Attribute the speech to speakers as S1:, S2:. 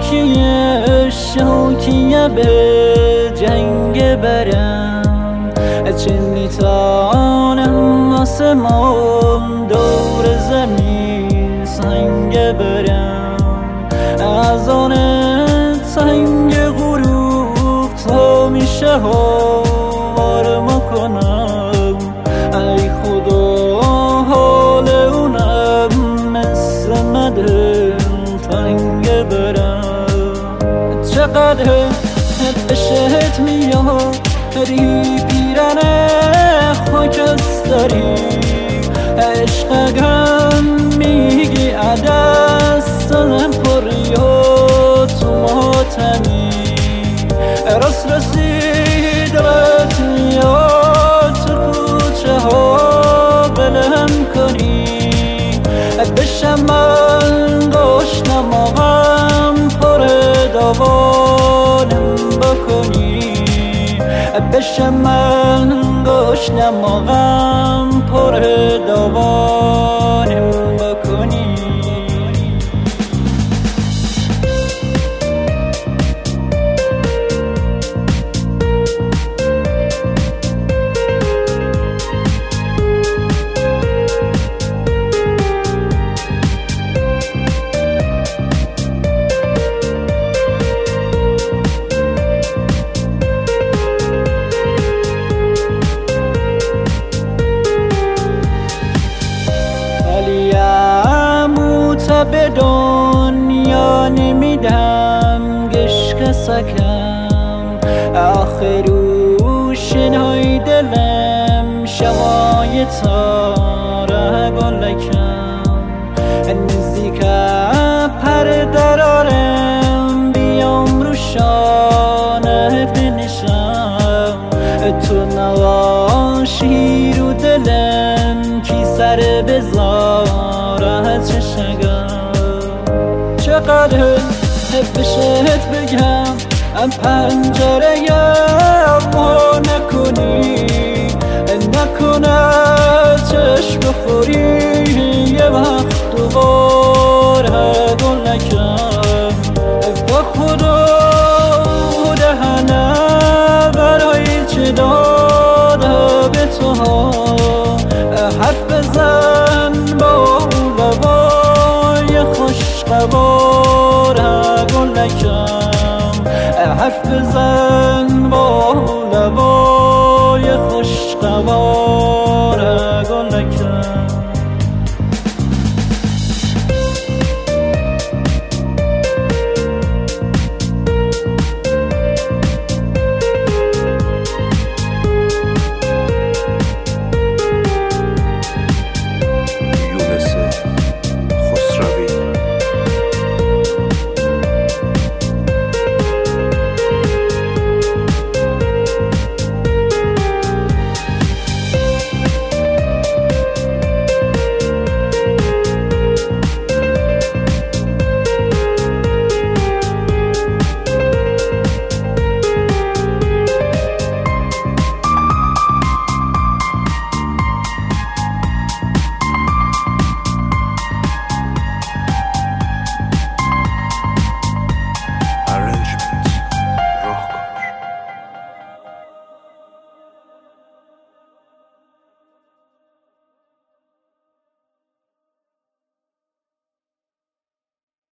S1: شوکیه به جنگ برم، چه میتانم آسمان دور زمین سنگ برم، از آن سنگ غروب تا میشه آرما کنم. ای خدا حال اونم مثل مدل تنگ برم. چقدر عشقت میاری پیرن خاکستری، عشقم میگی عدستم پری و تو ماتمی، راست رسیدت میاد تو کوچه ها بلم کنی، بشم من گشنم آقام پر دوانم بکنی، بشم من گشنم آقام پر دوانم بکنی. به دنیا نمیدم گشک سکم، آخر روشنهای دلم شوای تاره گلکم، نزدیک پر درارم بیام رو شانت بنشم، تو نواشی رو دلم کی سر بزارت چشگم. چقدر بشت بگم پنجره ما نکنی، نکنه چشم بخوری یه وقت دوباره گل نکن. با خدا دهنه برای چه داده به تو ها، حرف بزن با لبای خوش قباره گل نکن، حرف بزن